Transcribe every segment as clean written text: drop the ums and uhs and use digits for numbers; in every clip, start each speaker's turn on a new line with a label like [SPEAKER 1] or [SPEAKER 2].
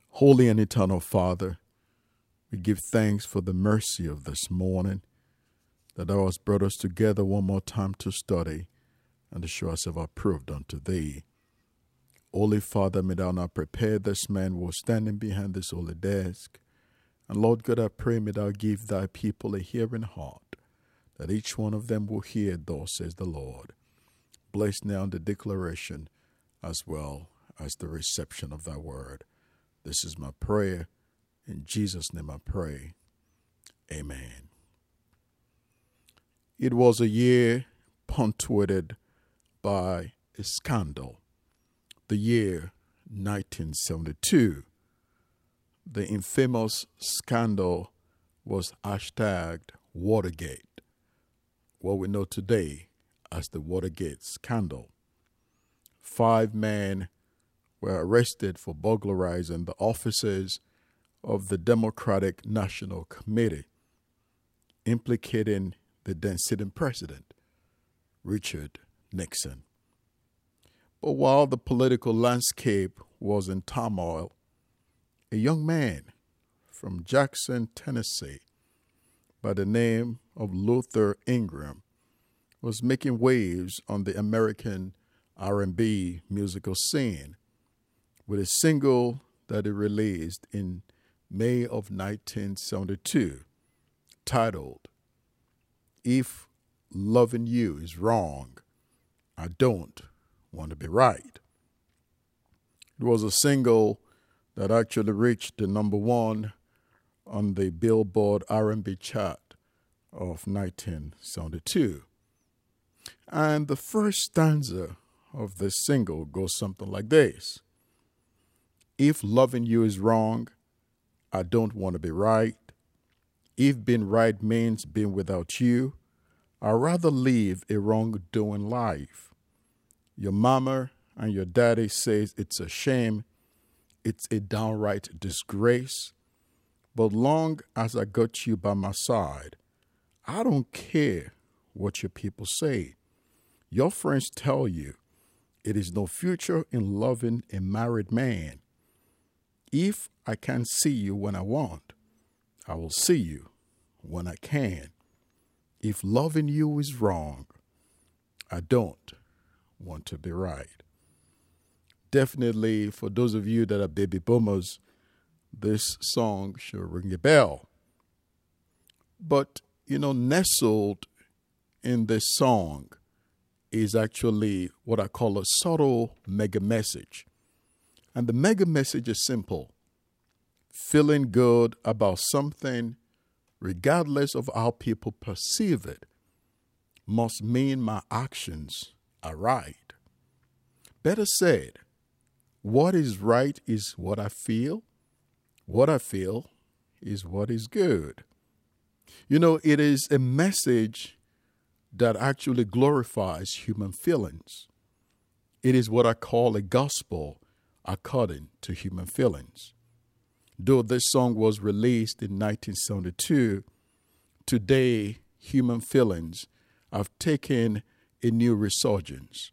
[SPEAKER 1] Holy and eternal Father, we give thanks for the mercy of this morning, that thou hast brought us together one more time to study and to show ourselves approved unto thee. Holy Father, may thou now prepare this man who is standing behind this holy desk. And Lord God, I pray, may thou give thy people a hearing heart, that each one of them will hear, thus says the Lord. Bless now the declaration as well as the reception of thy word. This is my prayer. In Jesus' name I pray. Amen. It was a year punctuated by a scandal. The year 1972. The infamous scandal was hashtagged Watergate, what we know today as the Watergate scandal. 5 men were arrested for burglarizing the offices of the Democratic National Committee, implicating the then sitting president, Richard Nixon. But while the political landscape was in turmoil, a young man from Jackson, Tennessee, by the name of Luther Ingram, was making waves on the American R&B musical scene with a single that he released in May of 1972, titled, "If Loving You Is Wrong, I Don't Want to Be Right." It was a single that actually reached the number 1 on the Billboard R&B chart of 1972. And the first stanza of this single goes something like this. If loving you is wrong, I don't want to be right. If being right means being without you, I'd rather live a wrongdoing life. Your mama and your daddy says it's a shame, it's a downright disgrace. But long as I got you by my side, I don't care what your people say. Your friends tell you it is no future in loving a married man. If I can't see you when I want, I will see you when I can. If loving you is wrong, I don't want to be right. Definitely, for those of you that are baby boomers, this song should ring a bell. But, nestled in this song is actually what I call a subtle mega message. And the mega message is simple. Feeling good about something, regardless of how people perceive it, must mean my actions are right. Better said, what is right is what I feel. What I feel is what is good. It is a message that actually glorifies human feelings. It is what I call a gospel according to human feelings. Though this song was released in 1972, today human feelings have taken a new resurgence.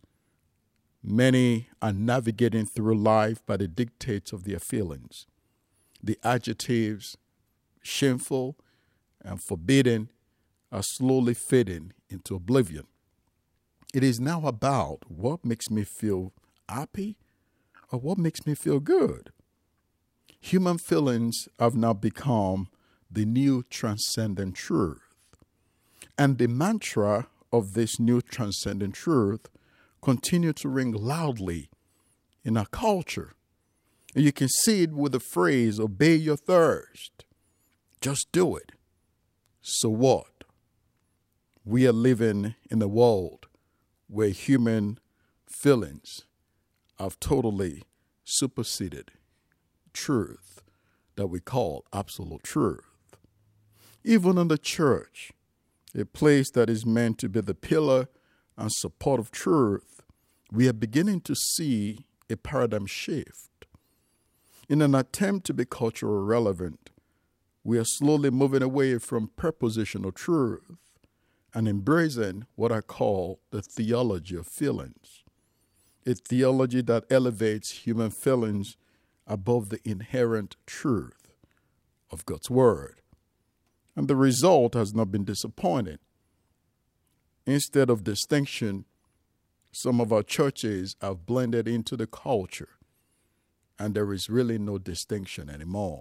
[SPEAKER 1] Many are navigating through life by the dictates of their feelings. The adjectives shameful and forbidden are slowly fading into oblivion. It is now about what makes me feel happy or what makes me feel good. Human feelings have now become the new transcendent truth. And the mantra of this new transcendent truth continue to ring loudly in our culture. And you can see it with the phrase, obey your thirst. Just do it. So what? We are living in a world where human feelings have totally superseded truth that we call absolute truth. Even in the church, a place that is meant to be the pillar and support of truth, we are beginning to see a paradigm shift. In an attempt to be culturally relevant, we are slowly moving away from prepositional truth and embracing what I call the theology of feelings, a theology that elevates human feelings above the inherent truth of God's word. And the result has not been disappointing. Instead of distinction, some of our churches have blended into the culture, and there is really no distinction anymore.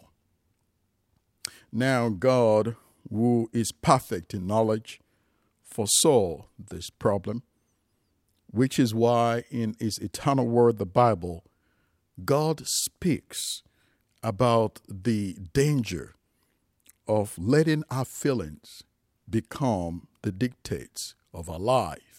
[SPEAKER 1] Now, God, who is perfect in knowledge, foresaw this problem, which is why in his eternal word, the Bible, God speaks about the danger of letting our feelings become the dictates of our life.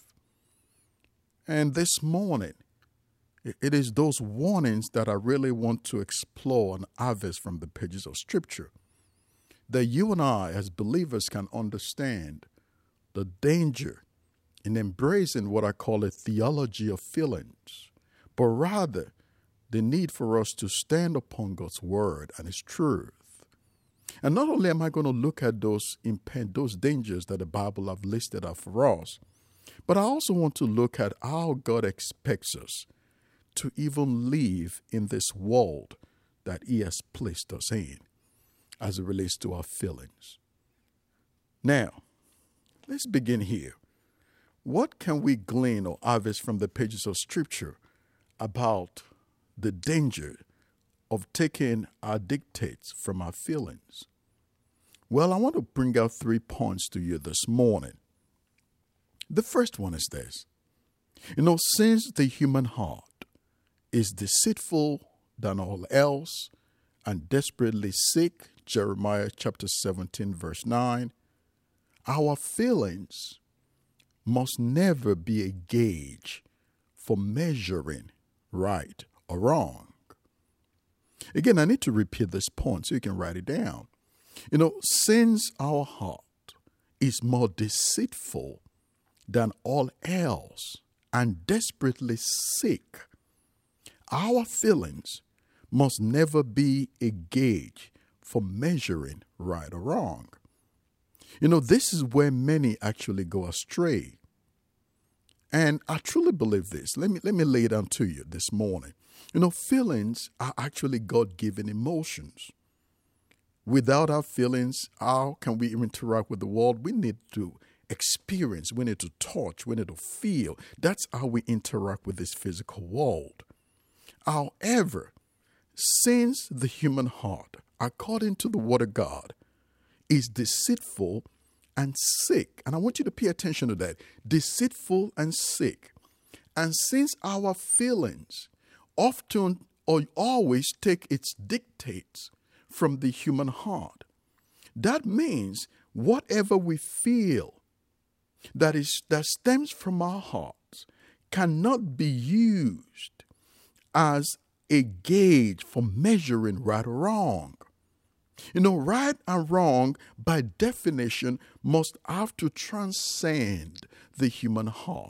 [SPEAKER 1] And this morning, it is those warnings that I really want to explore and harvest from the pages of Scripture, that you and I as believers can understand the danger in embracing what I call a theology of feelings, but rather the need for us to stand upon God's word and his truth. And not only am I going to look at those dangers that the Bible have listed out for us, but I also want to look at how God expects us to even live in this world that he has placed us in as it relates to our feelings. Now, let's begin here. What can we glean or harvest from the pages of Scripture about the danger of taking our dictates from our feelings? Well, I want to bring out 3 points to you this morning. The first one is this. Since the human heart is deceitful than all else and desperately sick, Jeremiah chapter 17, verse 9, our feelings must never be a gauge for measuring right or wrong. Again, I need to repeat this point so you can write it down. Since our heart is more deceitful than all else and desperately sick, our feelings must never be a gauge for measuring right or wrong. This is where many actually go astray. And I truly believe this. Let me lay it down to you this morning. Feelings are actually God-given emotions. Without our feelings, how can we interact with the world? We need to experience, we need to touch, we need to feel. That's how we interact with this physical world. However, since the human heart, according to the Word of God, is deceitful and sick, and I want you to pay attention to that, deceitful and sick. And since our feelings often or always take its dictates from the human heart, that means whatever we feel that stems from our hearts cannot be used as a gauge for measuring right or wrong. Right and wrong, by definition, must have to transcend the human heart.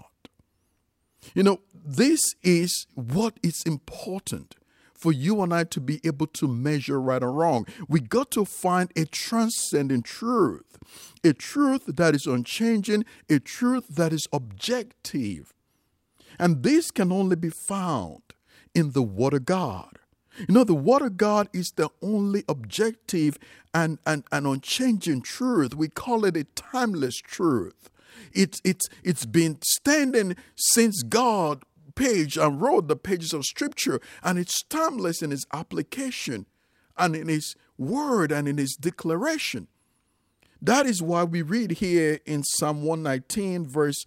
[SPEAKER 1] This is what is important for you and I to be able to measure right or wrong. We got to find a transcendent truth, a truth that is unchanging, a truth that is objective. And this can only be found in the Word of God. The Word of God is the only objective and unchanging truth. We call it a timeless truth. It's been standing since God page and wrote the pages of Scripture, and it's timeless in its application and in his word and in his declaration. That is why we read here in Psalm 119 verse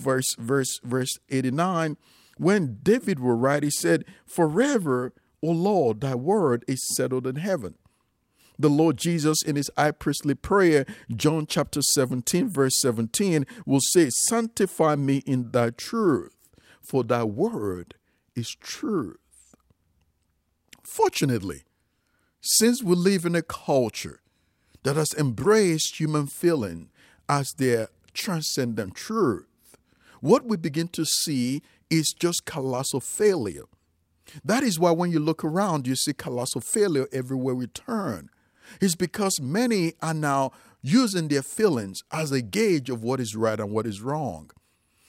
[SPEAKER 1] 89, when David will write, he said, "Forever, O Lord, thy word is settled in heaven." The Lord Jesus, in his high priestly prayer, John chapter 17, verse 17, will say, "Sanctify me in thy truth, for thy word is truth." Fortunately, since we live in a culture that has embraced human feeling as their transcendent truth, what we begin to see is just colossal failure. That is why when you look around, you see colossal failure everywhere we turn. It's because many are now using their feelings as a gauge of what is right and what is wrong.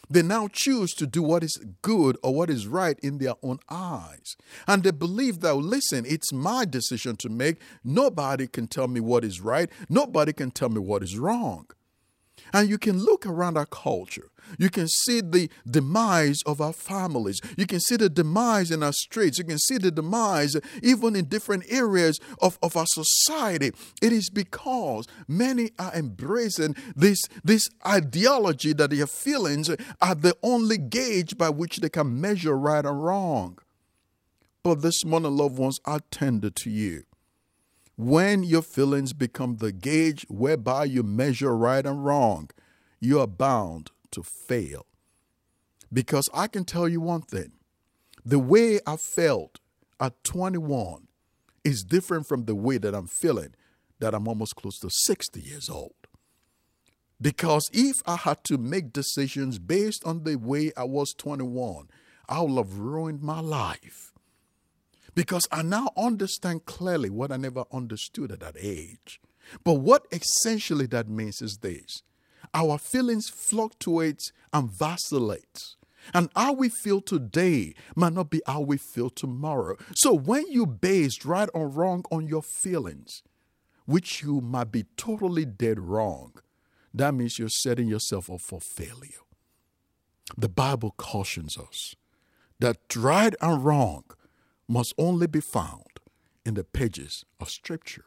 [SPEAKER 1] They now choose to do what is good or what is right in their own eyes. And they believe that, listen, it's my decision to make. Nobody can tell me what is right. Nobody can tell me what is wrong. And you can look around our culture. You can see the demise of our families. You can see the demise in our streets. You can see the demise even in different areas of our society. It is because many are embracing this ideology that their feelings are the only gauge by which they can measure right and wrong. But this morning, loved ones, I tender to you. When your feelings become the gauge whereby you measure right and wrong, you are bound to fail. Because I can tell you one thing. The way I felt at 21 is different from the way that I'm feeling that I'm almost close to 60 years old. Because if I had to make decisions based on the way I was 21, I would have ruined my life. Because I now understand clearly what I never understood at that age. But what essentially that means is this. Our feelings fluctuate and vacillate. And how we feel today might not be how we feel tomorrow. So when you base right or wrong on your feelings, which you might be totally dead wrong, that means you're setting yourself up for failure. The Bible cautions us that right and wrong must only be found in the pages of Scripture.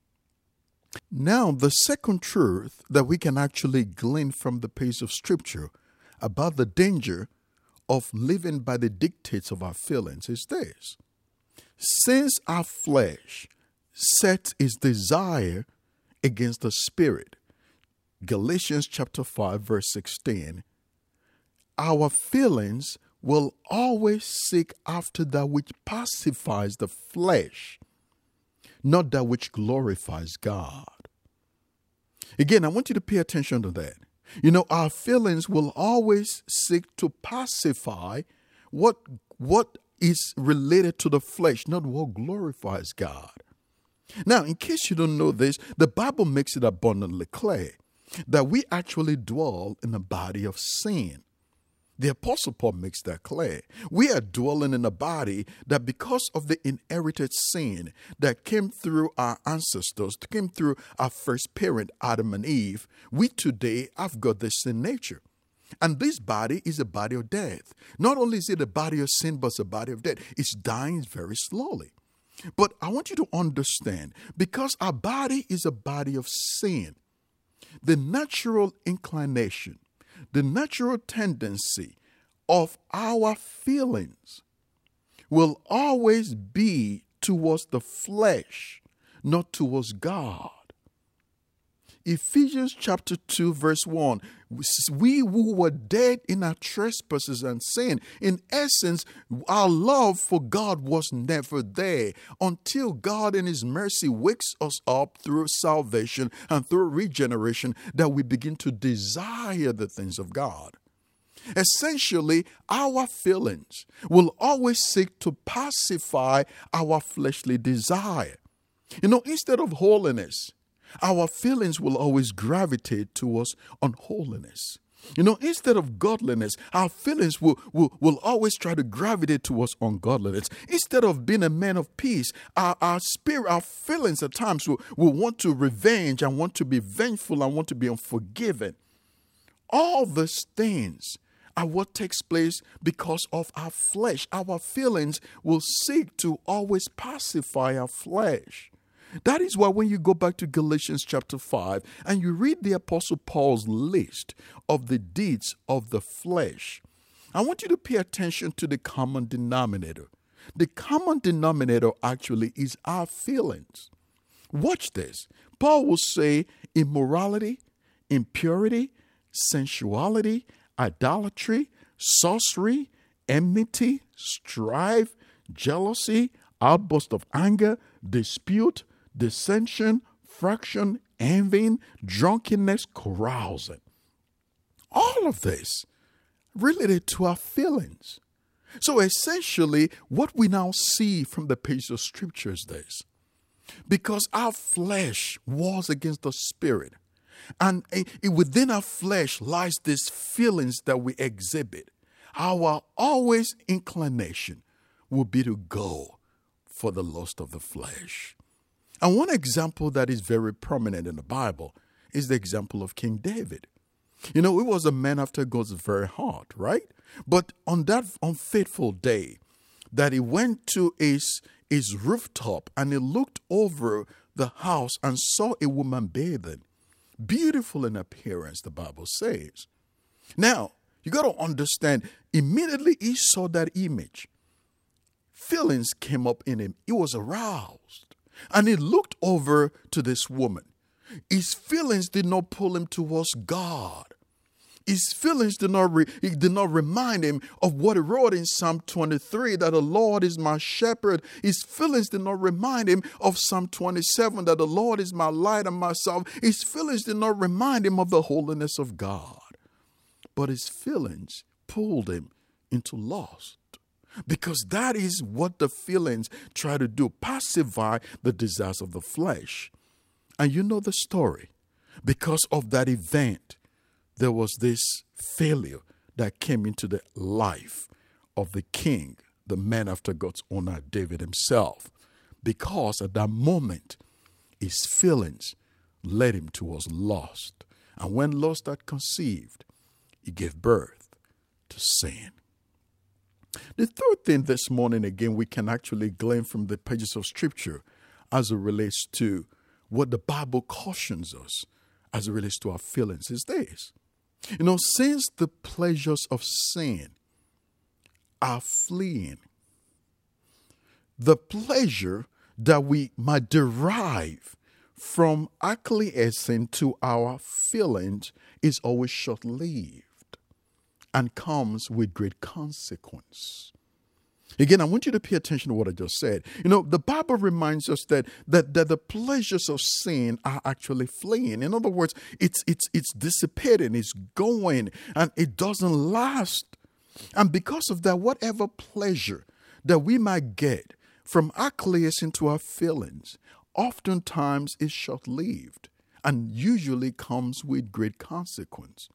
[SPEAKER 1] Now, the second truth that we can actually glean from the page of Scripture about the danger of living by the dictates of our feelings is this. Since our flesh sets its desire against the Spirit, Galatians chapter 5 verse 16, our feelings will always seek after that which pacifies the flesh, not that which glorifies God. Again, I want you to pay attention to that. You know, our feelings will always seek to pacify what is related to the flesh, not what glorifies God. Now, in case you don't know this, the Bible makes it abundantly clear that we actually dwell in a body of sin. The Apostle Paul makes that clear. We are dwelling in a body that because of the inherited sin that came through our ancestors, came through our first parent, Adam and Eve, we today have got this sin nature. And this body is a body of death. Not only is it a body of sin, but it's a body of death. It's dying very slowly. But I want you to understand, because our body is a body of sin, the natural inclination, the natural tendency of our feelings will always be towards the flesh, not towards God. Ephesians chapter 2 verse 1, we who were dead in our trespasses and sin, in essence, our love for God was never there until God in His mercy wakes us up through salvation and through regeneration that we begin to desire the things of God. Essentially, our feelings will always seek to pacify our fleshly desire. You know, instead of holiness, our feelings will always gravitate towards unholiness. You know, instead of godliness, our feelings will always try to gravitate towards ungodliness. Instead of being a man of peace, our spirit, our feelings at times will want to revenge and want to be vengeful and want to be unforgiving. All these things are what takes place because of our flesh. Our feelings will seek to always pacify our flesh. That is why when you go back to Galatians chapter 5 and you read the Apostle Paul's list of the deeds of the flesh, I want you to pay attention to the common denominator. The common denominator actually is our feelings. Watch this. Paul will say immorality, impurity, sensuality, idolatry, sorcery, enmity, strife, jealousy, outburst of anger, dispute, dissension, fraction, envying, drunkenness, carousing. All of this related to our feelings. So essentially, what we now see from the page of Scripture is this. Because our flesh wars against the Spirit, And within our flesh lies these feelings that we exhibit. Our always inclination will be to go for the lust of the flesh. And one example that is very prominent in the Bible is the example of King David. He was a man after God's very heart, right? But on that unfaithful day that he went to his rooftop and he looked over the house and saw a woman bathing, beautiful in appearance, the Bible says. Now, you got to understand, immediately he saw that image, feelings came up in him. He was aroused. And he looked over to this woman. His feelings did not pull him towards God. His feelings did not remind him of what he wrote in Psalm 23, that the Lord is my shepherd. His feelings did not remind him of Psalm 27, that the Lord is my light and my salvation. His feelings did not remind him of the holiness of God. But his feelings pulled him into lust. Because that is what the feelings try to do, pacify the desires of the flesh. And you know the story. Because of that event, there was this failure that came into the life of the king, the man after God's own heart, David himself. Because at that moment, his feelings led him towards lust. And when lust had conceived, he gave birth to sin. The third thing this morning, again, we can actually glean from the pages of Scripture as it relates to what the Bible cautions us as it relates to our feelings is this. Since the pleasures of sin are fleeing, the pleasure that we might derive from acquiescing to our feelings is always short-lived and comes with great consequence. Again, I want you to pay attention to what I just said. The Bible reminds us that the pleasures of sin are actually fleeing. In other words, it's dissipating, it's going, and it doesn't last. And because of that, whatever pleasure that we might get from acquiescing to our feelings, oftentimes is short-lived and usually comes with great consequence.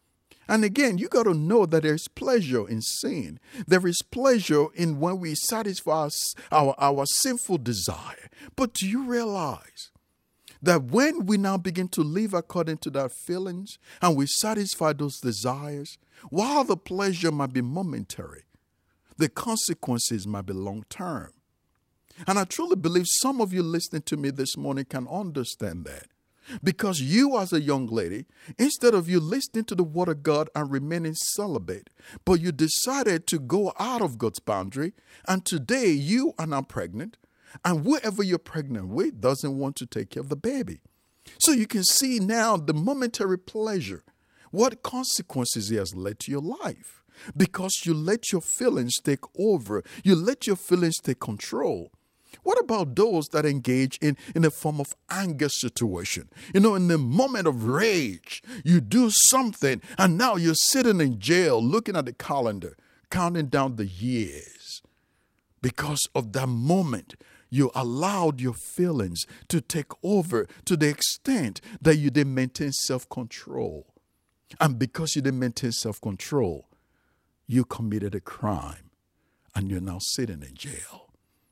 [SPEAKER 1] And again, you got to know that there's pleasure in sin. There is pleasure in when we satisfy our sinful desire. But do you realize that when we now begin to live according to our feelings and we satisfy those desires, while the pleasure might be momentary, the consequences might be long-term. And I truly believe some of you listening to me this morning can understand that. Because you as a young lady, instead of you listening to the word of God and remaining celibate, but you decided to go out of God's boundary, and today you are now pregnant, and whoever you're pregnant with doesn't want to take care of the baby. So you can see now the momentary pleasure, what consequences it has led to your life. Because you let your feelings take over, you let your feelings take control. What about those that engage in a form of anger situation? In the moment of rage, you do something and now you're sitting in jail looking at the calendar, counting down the years. Because of that moment, you allowed your feelings to take over to the extent that you didn't maintain self-control. And because you didn't maintain self-control, you committed a crime and you're now sitting in jail.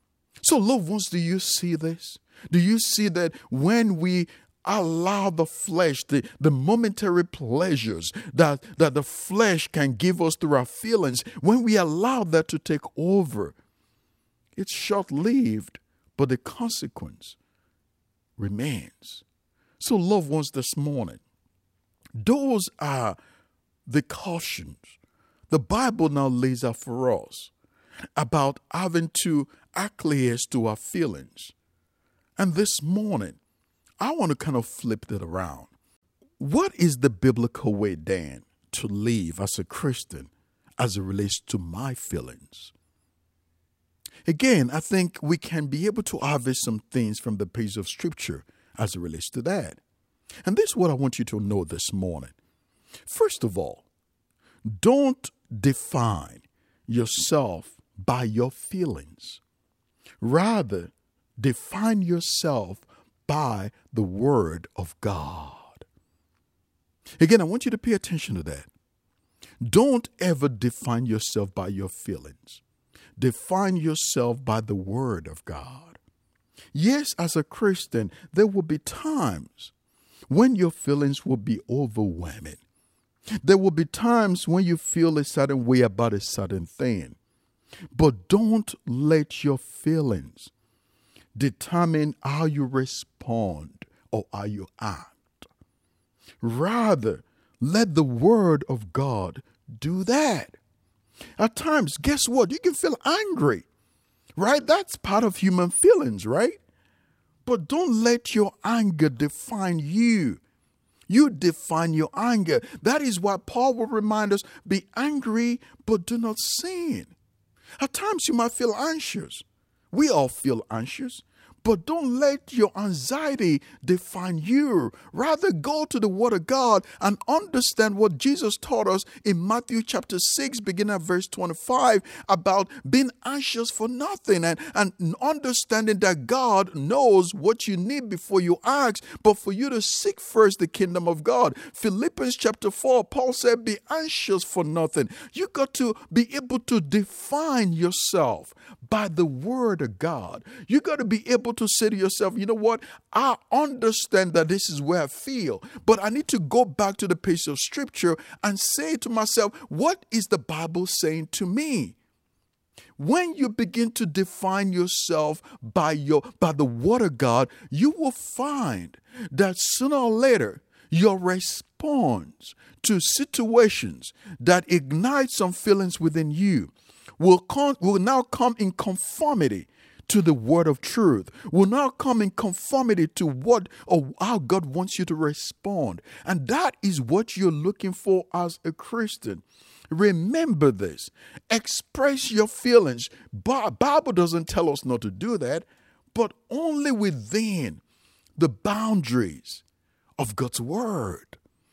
[SPEAKER 1] So, loved ones, do you see this? Do you see that when we allow the flesh, the momentary pleasures that the flesh can give us through our feelings, when we allow that to take over, it's short-lived, but the consequence remains. So, loved ones, this morning, those are the cautions the Bible now lays out for us about having to acquiesce to our feelings. And this morning, I want to kind of flip that around. What is the biblical way, Dan, to live as a Christian as it relates to my feelings? Again, I think we can be able to harvest some things from the page of Scripture as it relates to that. And this is what I want you to know this morning. First of all, don't define yourself by your feelings. Rather, define yourself by the Word of God. Again, I want you to pay attention to that. Don't ever define yourself by your feelings. Define yourself by the Word of God. Yes, as a Christian, there will be times when your feelings will be overwhelming. There will be times when you feel a certain way about a certain thing. But don't let your feelings determine how you respond or how you act. Rather, let the Word of God do that. At times, guess what? You can feel angry, right? That's part of human feelings, right? But don't let your anger define you. You define your anger. That is why Paul will remind us, be angry, but do not sin. At times you might feel anxious. We all feel anxious. But don't let your anxiety define you. Rather, go to the Word of God and understand what Jesus taught us in Matthew chapter 6, beginning at verse 25, about being anxious for nothing and understanding that God knows what you need before you ask, but for you to seek first the kingdom of God. Philippians chapter 4, Paul said, be anxious for nothing. You got to be able to define yourself by the Word of God. You got to be able to say to yourself, you know what? I understand that this is where I feel, but I need to go back to the page of Scripture and say to myself, what is the Bible saying to me? When you begin to define yourself by the Word of God, you will find that sooner or later, your response to situations that ignite some feelings within you will now come in conformity to the word of truth, will now come in conformity to what or how God wants you to respond. And that is what you're looking for as a Christian. Remember this. Express your feelings. Bible doesn't tell us not to do that, but only within the boundaries of God's word.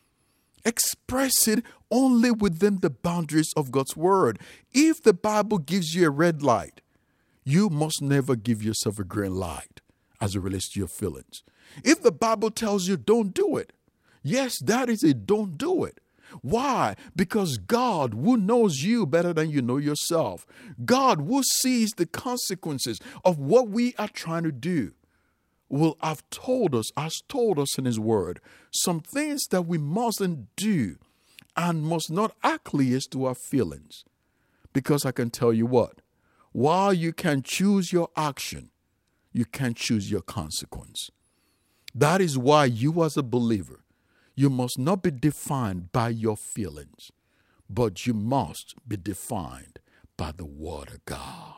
[SPEAKER 1] Express it only within the boundaries of God's word. If the Bible gives you a red light, you must never give yourself a green light as it relates to your feelings. If the Bible tells you don't do it, yes, that is a don't do it. Why? Because God, who knows you better than you know yourself, God, who sees the consequences of what we are trying to do, has told us in His Word some things that we mustn't do and must not acquiesce to our feelings. Because I can tell you what, while you can choose your action, you can't choose your consequence. That is why you as a believer, you must not be defined by your feelings, but you must be defined by the Word of God.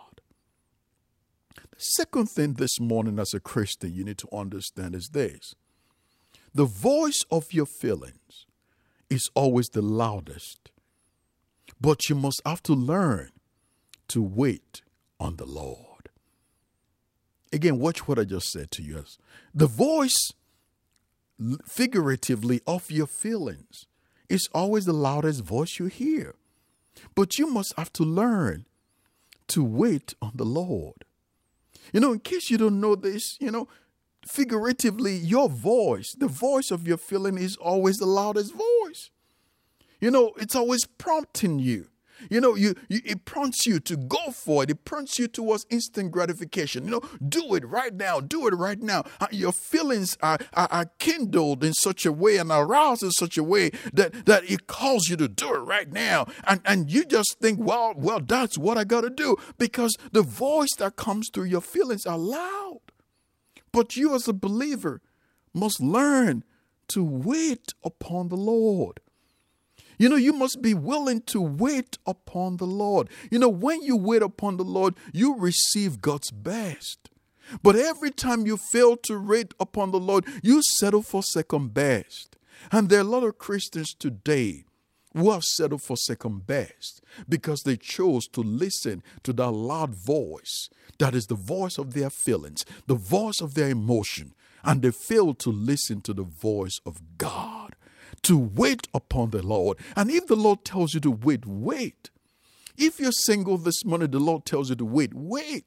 [SPEAKER 1] The second thing this morning as a Christian you need to understand is this. The voice of your feelings is always the loudest, but you must have to learn to wait on the Lord. Again, watch what I just said to you. The voice, figuratively, of your feelings is always the loudest voice you hear. But you must have to learn to wait on the Lord. In case you don't know this, figuratively, your voice, the voice of your feeling is always the loudest voice. It's always prompting you. It prompts you to go for it. It prompts you towards instant gratification. Do it right now. Do it right now. Your feelings are kindled in such a way and aroused in such a way that it calls you to do it right now. And you just think, well, that's what I got to do, because the voice that comes through your feelings are loud. But you as a believer must learn to wait upon the Lord. You must be willing to wait upon the Lord. When you wait upon the Lord, you receive God's best. But every time you fail to wait upon the Lord, you settle for second best. And there are a lot of Christians today who have settled for second best because they chose to listen to that loud voice that is the voice of their feelings, the voice of their emotion, and they failed to listen to the voice of God. To wait upon the Lord. And if the Lord tells you to wait, wait. If you're single this morning, the Lord tells you to wait, wait.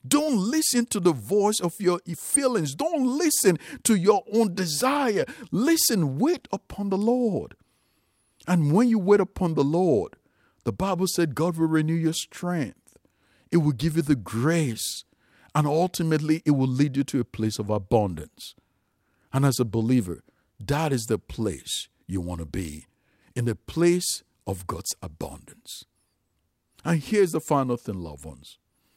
[SPEAKER 1] Don't listen to the voice of your feelings. Don't listen to your own desire. Listen, wait upon the Lord. And when you wait upon the Lord, the Bible said God will renew your strength. It will give you the grace. And ultimately, it will lead you to a place of abundance. And as a believer, that is the place you want to be, in the place of God's abundance. And here's the final thing, loved ones.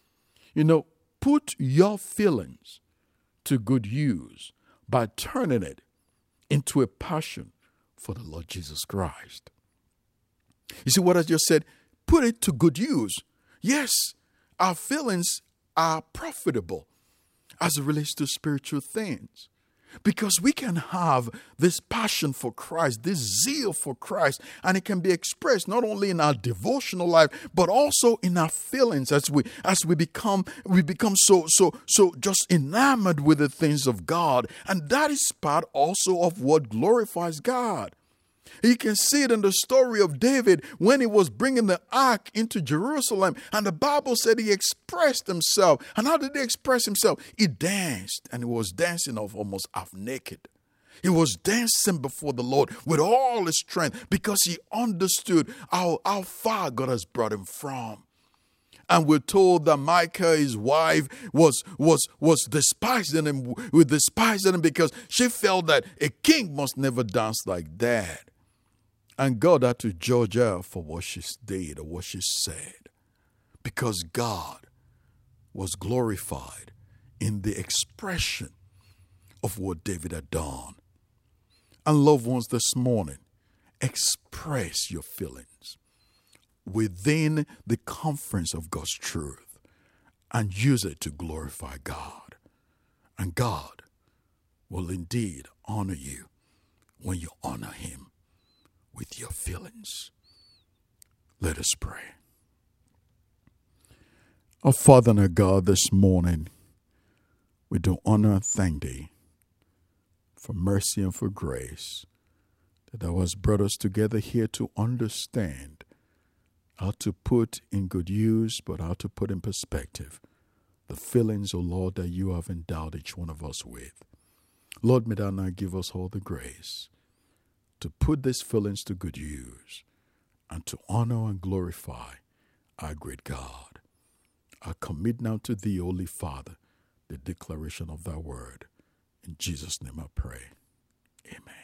[SPEAKER 1] Put your feelings to good use by turning it into a passion for the Lord Jesus Christ. You see what I just said? Put it to good use. Yes, our feelings are profitable as it relates to spiritual things. Because we can have this passion for Christ, this zeal for Christ, and it can be expressed not only in our devotional life, but also in our feelings as we become so just enamored with the things of God. And that is part also of what glorifies God. You can see it in the story of David when he was bringing the ark into Jerusalem. And the Bible said he expressed himself. And how did he express himself? He danced, and he was dancing off almost half naked. He was dancing before the Lord with all his strength because he understood how far God has brought him from. And we're told that Micah, his wife, was despising him because she felt that a king must never dance like that. And God had to judge her for what she did or what she said, because God was glorified in the expression of what David had done. And loved ones, this morning, express your feelings within the conference of God's truth and use it to glorify God. And God will indeed honor you when you honor Him with your feelings. Let us pray. Our Father and our God, this morning, we do honor and thank Thee for mercy and for grace, that Thou hast brought us together here to understand how to put in good use, but how to put in perspective the feelings, O Lord, that You have endowed each one of us with. Lord, may Thou now give us all the grace to put these feelings to good use and to honor and glorify our great God. I commit now to Thee, Holy Father, the declaration of Thy word. In Jesus' name I pray. Amen.